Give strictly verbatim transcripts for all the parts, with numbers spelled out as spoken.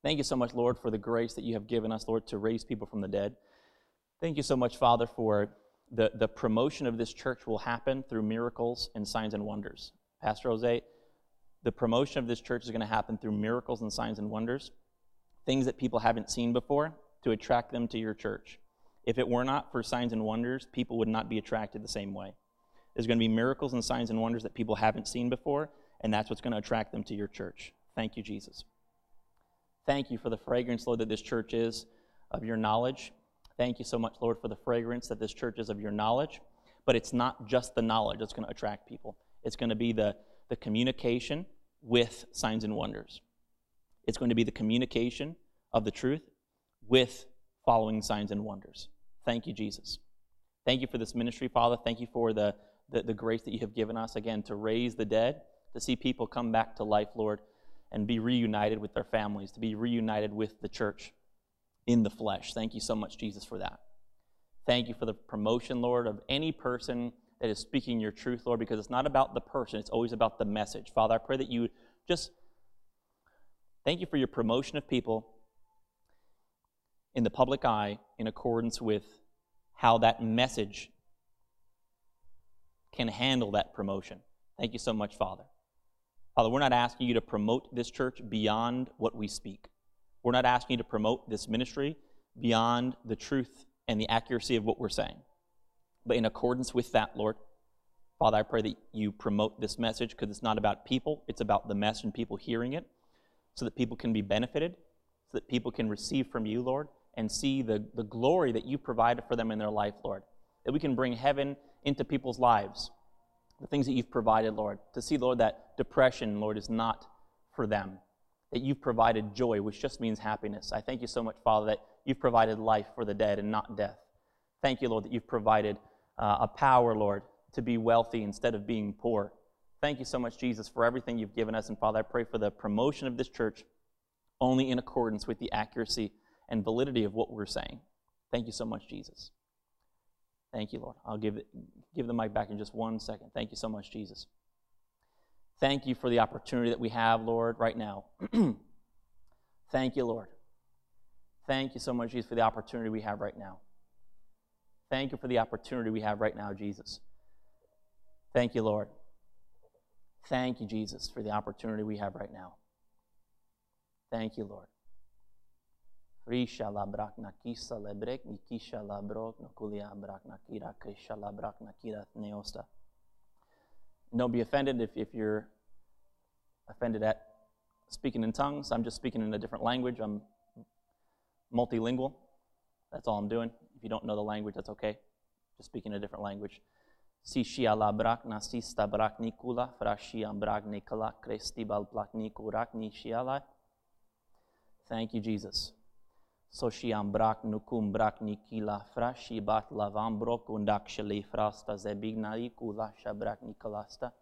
Thank you so much, Lord, for the grace that you have given us, Lord, to raise people from the dead. Thank you so much, Father, for the, the promotion of this church will happen through miracles and signs and wonders. Pastor Jose, the promotion of this church is going to happen through miracles and signs and wonders, things that people haven't seen before, to attract them to your church. If it were not for signs and wonders, people would not be attracted the same way. There's going to be miracles and signs and wonders that people haven't seen before, and that's what's going to attract them to your church. Thank you, Jesus. Thank you for the fragrance, Lord, that this church is of your knowledge. Thank you so much, Lord, for the fragrance that this church is of your knowledge. But it's not just the knowledge that's going to attract people. It's going to be the, the communication with signs and wonders. It's going to be the communication of the truth with following signs and wonders. Thank you, Jesus. Thank you for this ministry, Father. Thank you for the, the, the grace that you have given us, again, to raise the dead, to see people come back to life, Lord, and be reunited with their families, to be reunited with the church in the flesh. Thank you so much, Jesus, for that. Thank you for the promotion, Lord, of any person that is speaking your truth, Lord, because it's not about the person, it's always about the message. Father, I pray that you just, thank you for your promotion of people in the public eye in accordance with how that message can handle that promotion. Thank you so much, Father. Father, we're not asking you to promote this church beyond what we speak. We're not asking you to promote this ministry beyond the truth and the accuracy of what we're saying. But in accordance with that, Lord, Father, I pray that you promote this message because it's not about people, it's about the message and people hearing it so that people can be benefited, so that people can receive from you, Lord, and see the, the glory that you provided for them in their life, Lord. That we can bring heaven into people's lives, the things that you've provided, Lord. To see, Lord, that depression, Lord, is not for them. That you've provided joy, which just means happiness. I thank you so much, Father, that you've provided life for the dead and not death. Thank you, Lord, that you've provided uh, a power, Lord, to be wealthy instead of being poor. Thank you so much, Jesus, for everything you've given us. And Father, I pray for the promotion of this church only in accordance with the accuracy and validity of what we're saying. Thank you so much, Jesus. Thank you, Lord. I'll give it, give the mic back in just one second. Thank you so much, Jesus. Thank you for the opportunity that we have, Lord, right now. Thank you, Lord. Thank you so much, Jesus, for the opportunity we have right now. Thank you for the opportunity we have right now, Jesus. Thank you, Lord. Thank you, Jesus, for the opportunity we have right now. Thank you, Lord. Risha labrak nakisa lebrek nikisha labrok nokulia brak nakira krisha labrak nakira neosta. Don't be offended if, if you're offended at speaking in tongues. I'm just speaking in a different language. I'm multilingual. That's all I'm doing. If you don't know the language, that's okay. Just speaking a different language. Si shia labrak nasista brak nikula frashia brak nikala krestibal plak nikurak ni shiala. Thank you, Jesus. So shiam brak nukum brak nikila frashi bat lavam brok undak shali frasta zebigna ikula shabrak nikolasta.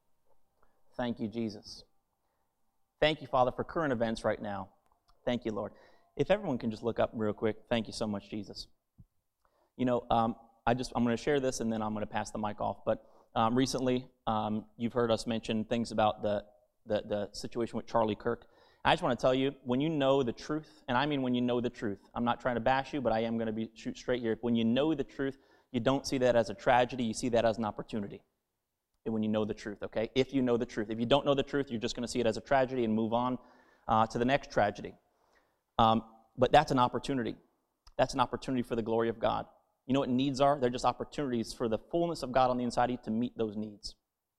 Thank you, Jesus. Thank you, Father, for current events right now. Thank you, Lord. If everyone can just look up real quick. Thank you so much, Jesus. You know, um, I just I'm going to share this and then I'm going to pass the mic off. But um, recently, um, you've heard us mention things about the, the the situation with Charlie Kirk. I just want to tell you, when you know the truth, and I mean when you know the truth, I'm not trying to bash you, but I am going to be shoot straight here. When you know the truth, you don't see that as a tragedy, you see that as an opportunity. And when you know the truth, okay? If you know the truth. If you don't know the truth, you're just going to see it as a tragedy and move on uh, to the next tragedy. Um, but that's an opportunity. That's an opportunity for the glory of God. You know what needs are? They're just opportunities for the fullness of God on the inside of you to meet those needs.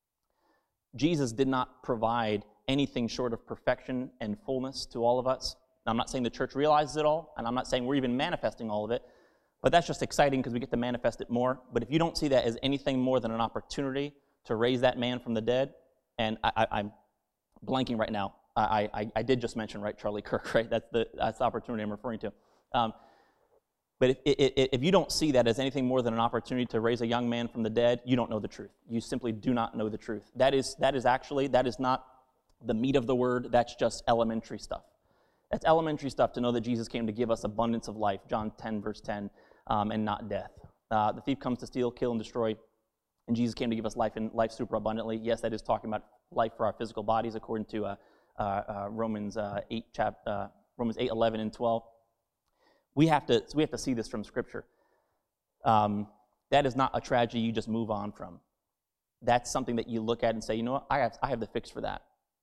Jesus did not provide anything short of perfection and fullness to all of us. Now, I'm not saying the church realizes it all, and I'm not saying we're even manifesting all of it, but that's just exciting because we get to manifest it more. But if you don't see that as anything more than an opportunity to raise that man from the dead, and I, I, I'm blanking right now. I, I, I did just mention, right, Charlie Kirk, right? That's the, that's the opportunity I'm referring to. Um, but if, if, if you don't see that as anything more than an opportunity to raise a young man from the dead, you don't know the truth. You simply do not know the truth. That is, that is actually, that is not the meat of the word. That's just elementary stuff. That's elementary stuff to know that Jesus came to give us abundance of life, John ten, verse ten, um, and not death. Uh, the thief comes to steal, kill, and destroy, and Jesus came to give us life and life super abundantly. Yes, that is talking about life for our physical bodies, according to uh, uh, uh, Romans uh, eight, chap, uh, Romans eight, eleven, and twelve. We have to, we have to see this from Scripture. Um, that is not a tragedy you just move on from. That's something that you look at and say, you know what, I have, I have the fix for that.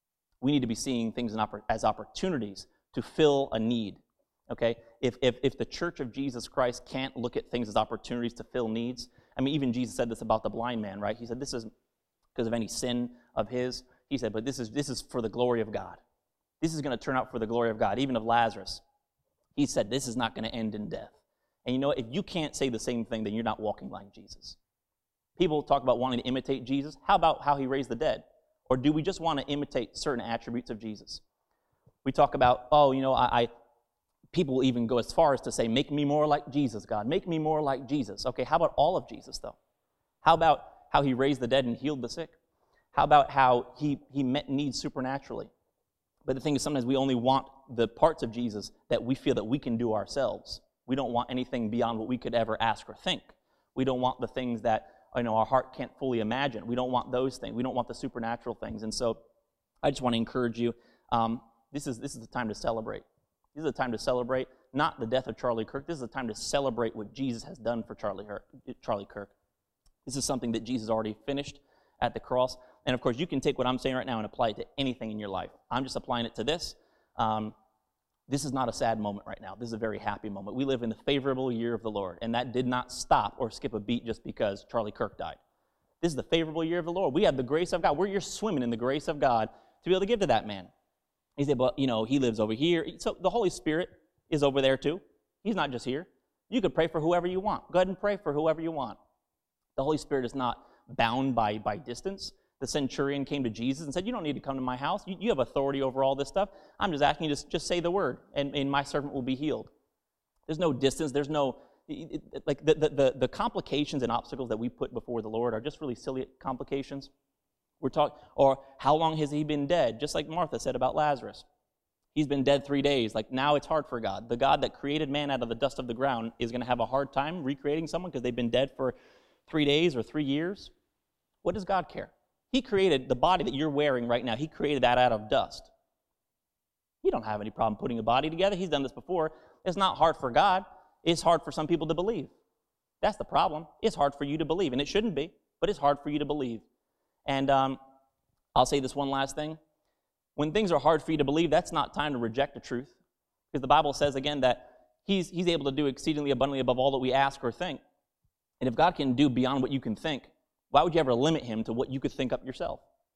We need to be seeing things as opportunities to fill a need, okay? If, if, if the Church of Jesus Christ can't look at things as opportunities to fill needs, I mean, even Jesus said this about the blind man, right? He said, this is because of any sin of his. He said, but this is, this is for the glory of God. This is going to turn out for the glory of God, even of Lazarus. He said, this is not going to end in death. And you know what? If you can't say the same thing, then you're not walking like Jesus. People talk about wanting to imitate Jesus. How about how he raised the dead? Or do we just want to imitate certain attributes of Jesus? We talk about, oh, you know, I, I people even go as far as to say, make me more like Jesus, God. Make me more like Jesus. Okay, how about all of Jesus, though? How about how he raised the dead and healed the sick? How about how he, he met needs supernaturally? But the thing is, sometimes we only want the parts of Jesus that we feel that we can do ourselves. We don't want anything beyond what we could ever ask or think. We don't want the things that, you know, our heart can't fully imagine. We don't want those things. We don't want the supernatural things. And so I just want to encourage you, um, this is this is the time to celebrate. This is the time to celebrate, not the death of Charlie Kirk. This is the time to celebrate what Jesus has done for Charlie, Her- Charlie Kirk. This is something that Jesus already finished at the cross. And of course, you can take what I'm saying right now and apply it to anything in your life. I'm just applying it to this. Um, this is not a sad moment right now. This is a very happy moment. We live in the favorable year of the Lord, and that did not stop or skip a beat just because Charlie Kirk died. This is the favorable year of the Lord. We have the grace of God. We're here swimming in the grace of God to be able to give to that man. He said, but, you know, he lives over here. So the Holy Spirit is over there too. He's not just here. You could pray for whoever you want. Go ahead and pray for whoever you want. The Holy Spirit is not bound by, by distance. The centurion came to Jesus and said, you don't need to come to my house. You, you have authority over all this stuff. I'm just asking you to just say the word, and, and my servant will be healed. There's no distance. There's no, it, it, like the, the, the complications and obstacles that we put before the Lord are just really silly complications. We're talking, or how long has he been dead? Just like Martha said about Lazarus. He's been dead three days. Like, now it's hard for God. The God that created man out of the dust of the ground is going to have a hard time recreating someone because they've been dead for three days or three years. What does God care? He created the body that you're wearing right now. He created that out of dust. He don't have any problem putting a body together. He's done this before. It's not hard for God. It's hard for some people to believe. That's the problem. It's hard for you to believe, and it shouldn't be, but it's hard for you to believe. And um, I'll say this one last thing. When things are hard for you to believe, that's not time to reject the truth, because the Bible says, again, that he's, he's able to do exceedingly abundantly above all that we ask or think. And if God can do beyond what you can think, why would you ever limit him to what you could think up yourself?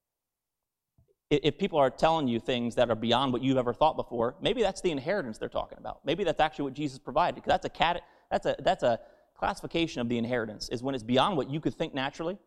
If people are telling you things that are beyond what you've ever thought before, maybe that's the inheritance they're talking about. Maybe that's actually what Jesus provided, because that's a cat, that's a that's a classification of the inheritance, is when it's beyond what you could think naturally.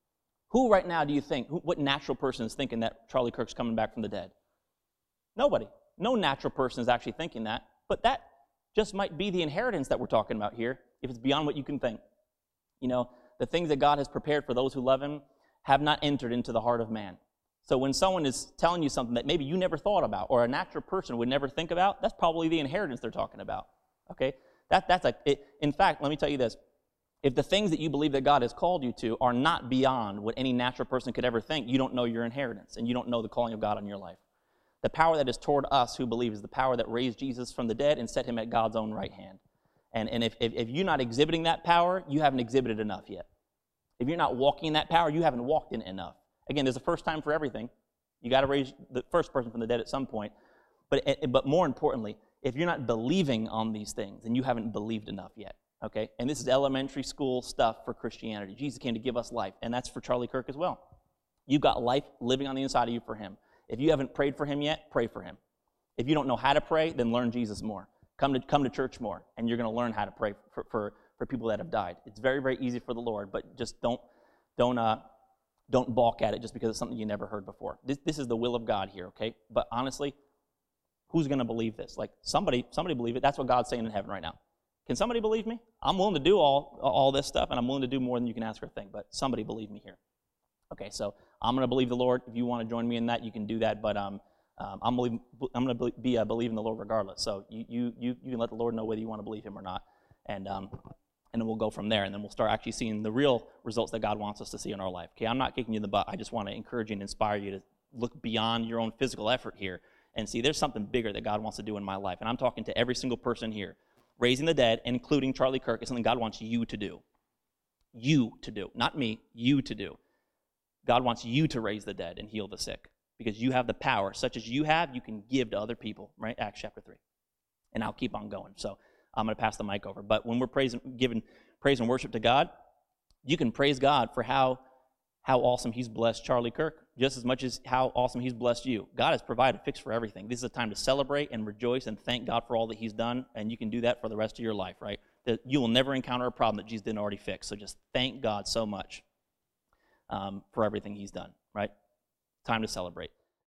Who right now do you think, who, what natural person is thinking that Charlie Kirk's coming back from the dead? Nobody. No natural person is actually thinking that, but that just might be the inheritance that we're talking about here, if it's beyond what you can think. You know, the things that God has prepared for those who love him have not entered into the heart of man. So when someone is telling you something that maybe you never thought about, or a natural person would never think about, that's probably the inheritance they're talking about. Okay? That, that's a, it, in fact, let me tell you this. If the things that you believe that God has called you to are not beyond what any natural person could ever think, you don't know your inheritance, and you don't know the calling of God on your life. The power that is toward us who believe is the power that raised Jesus from the dead and set him at God's own right hand. And, and if, if, if you're not exhibiting that power, you haven't exhibited enough yet. If you're not walking in that power, you haven't walked in it enough. Again, there's a first time for everything. You got to raise the first person from the dead at some point. But, but more importantly, if you're not believing on these things, then you haven't believed enough yet. Okay? And this is elementary school stuff for Christianity. Jesus came to give us life, and that's for Charlie Kirk as well. You've got life living on the inside of you for him. If you haven't prayed for him yet, pray for him. If you don't know how to pray, then learn Jesus more. Come to come to church more, and you're going to learn how to pray for, for, for people that have died. It's very, very easy for the Lord, but just don't don't uh, don't balk at it just because it's something you never heard before. This this is the will of God here, okay? But honestly, who's going to believe this? Like somebody somebody believe it. That's what God's saying in heaven right now. Can somebody believe me? I'm willing to do all all this stuff, and I'm willing to do more than you can ask or think. But somebody believe me here. Okay, so I'm going to believe the Lord. If you want to join me in that, you can do that. But um. Um, I'm, believe, I'm going to be uh, believing the Lord regardless. So you, you you you can let the Lord know whether you want to believe him or not, and um, and then we'll go from there, and then we'll start actually seeing the real results that God wants us to see in our life. Okay, I'm not kicking you in the butt. I just want to encourage you and inspire you to look beyond your own physical effort here and see, there's something bigger that God wants to do in my life. And I'm talking to every single person here. Raising the dead, including Charlie Kirk, is something God wants you to do. You to do. Not me, you to do. God wants you to raise the dead and heal the sick because you have the power. Such as you have, you can give to other people, right? Acts chapter three. And I'll keep on going. So I'm going to pass the mic over. But when we're praising, giving praise and worship to God, you can praise God for how, how awesome he's blessed Charlie Kirk, just as much as how awesome he's blessed you. God has provided a fix for everything. This is a time to celebrate and rejoice and thank God for all that he's done, and you can do that for the rest of your life, right? That you will never encounter a problem that Jesus didn't already fix. So just thank God so much um, for everything he's done, right? Time to celebrate.